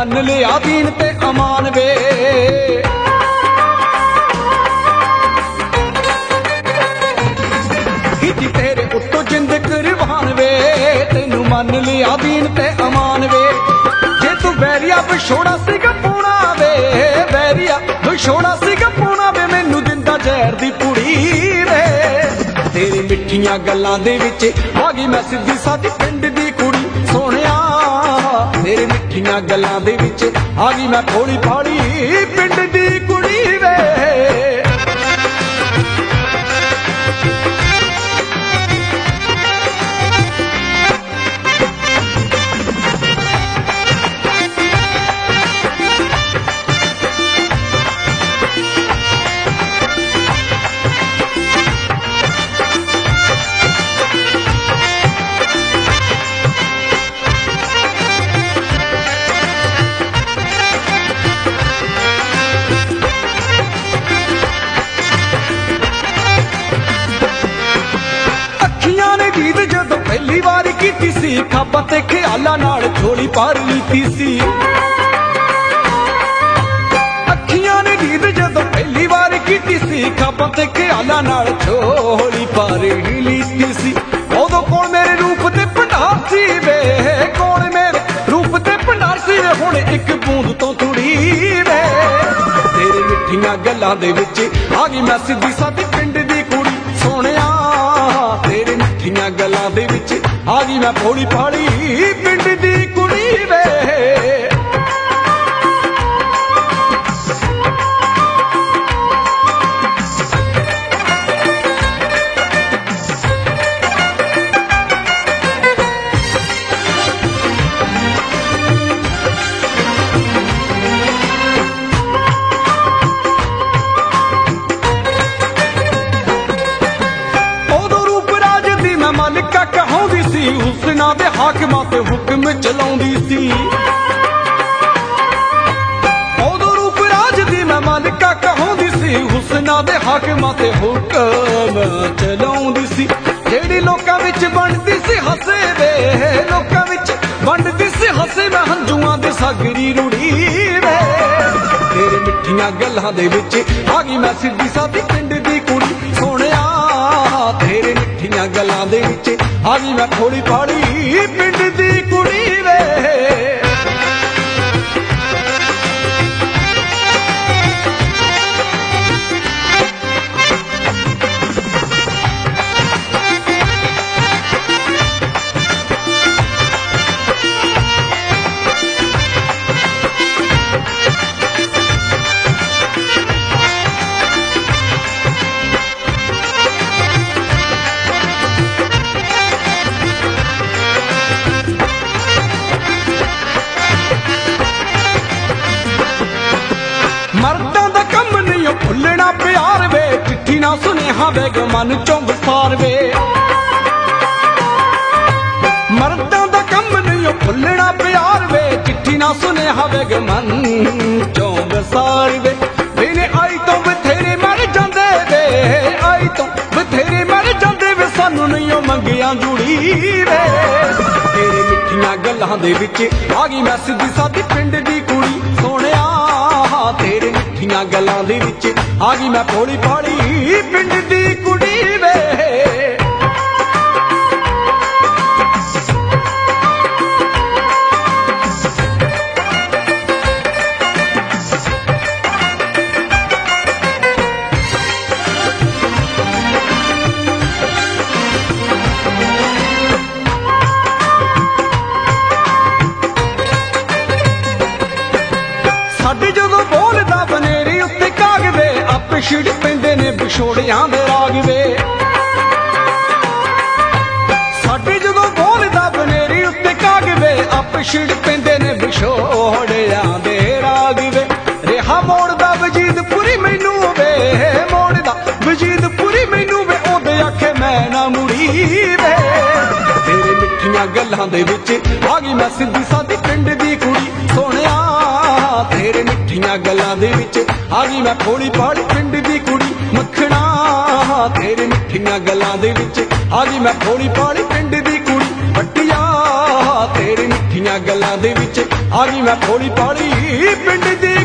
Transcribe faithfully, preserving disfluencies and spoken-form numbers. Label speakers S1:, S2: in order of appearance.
S1: मन लिया दीन ते अमान वे। की तेरे उत्तों जिंद कुर्बान वे, तेनू मन लिया दीन ते अमान वे। जे तू बैरिया विछोड़ा सिगा पूना वे, बैरिया विछोड़ा सिगा पूना वे, मैनू दिंदा जहर दी पुड़ी वे। तेरी मिठियां गल्लां दे विच आ गई मैं सिद्धी सादी पिंड दी कुड़ी सोहणिया। तेरी मिठियां गल्लां दे विच आ गई मैं भोली भाली पिंड दी कुड़ी वे। पहली बार कीती सी खाबा ते ख्यालां नाल झोली पार लीती सी। अखियां ने दीद जदों पहली बार कीती सी खाबा ते ख्यालां नाल झोली पार लीती सी। उदों कोल मेरे रूप ते भंडार सी वे, कोल मेरे रूप ते भंडार सी वे, हुण इक बूंद तो तुड़ी वे। तेरी मिठियां गल्लां दे विच आ गई मैं सिद्धी सादी पिंड दी कुड़ी सोहणिया। तेरी मिठियां गल्लां दे विच आ गई मैं भोली भाली पिंड दी कुड़ी वे। मलिका कहौंदी सी हुस्ना दे हाकमां ते हुक्म चलाउंदी सी। उदों रूप राज दी मैं मलिका कहौंदी सी हुस्ना दे हाकमां ते हुक्म चलाउंदी सी। जेड़ी लोकां विच बनदी सी हसे वे, लोकां विच बनदी सी हसे, मैं हंजुआं दे सागरी रुड़ी वे। तेरे मिठियां गल्लां दे विच आ गई मैं सिद्धी सादी पिंड दी कुड़ी सोहणिया। तेरे मिठियां गल्लां दे विच आ गई मैं भोली भाली पिंड दी कुड़ी वे। मर्दां दा कम नहीं भुलना प्यार वे, चिट्ठी ना सुनेहा बेग मन चों विसार वे। मर्दां दा कम नहीं भुलना प्यार वे, चिट्ठी ना सुनेहा बेग मन चों विसार वे। बिने आई तो बथेरे मर जांदे वे, आई तो बथेरे मर जांदे वे, सानू नहीं मंगिया जुड़ी वे। तेरे मिठियां गल्लां दे विच आ गई मैं सिद्धी सादी पिंड दी कुड़ी सोहणिया। तेरे मिठियां गल्लां दे विच आ गई मैं भोली भाली पिंड दी कुड़ी वे। साडे जदों बोलदा बनेरी उत्ते काग वे, आपे छिड़ पैंदे ने विछोड़ियां दे राग वे। साडे जदों बोलदा बनेरी उत्ते काग वे, आपे छिड़ पैंदे ने विछोड़ियां दे राग वे। रेहा मोड़दा वजीदपुरी मैनू वे, मोड़दा वजीदपुरी मैनू वे, ओदे आखे मैं ना मुड़ी वे। तेरे मिठियां गल्लां दे विच आ गई मैं सिद्धी सादी पिंड दी कुड़ी सोहणिया। तेरे मिठियां गल्लां दे विच आ गई मैं भोली भाली पिंड दी कुड़ी मक्खणा। तेरे मिठियां गल्लां दे विच आ गई मैं भोली भाली पिंड दी कुड़ी वट्टिया। तेरे मिठियां गल्लां दे विच ਆ ਗਈ ਮੈਂ ਥੋੜੀ ਪਾਲੀ ਪਿੰਡ ਦੀ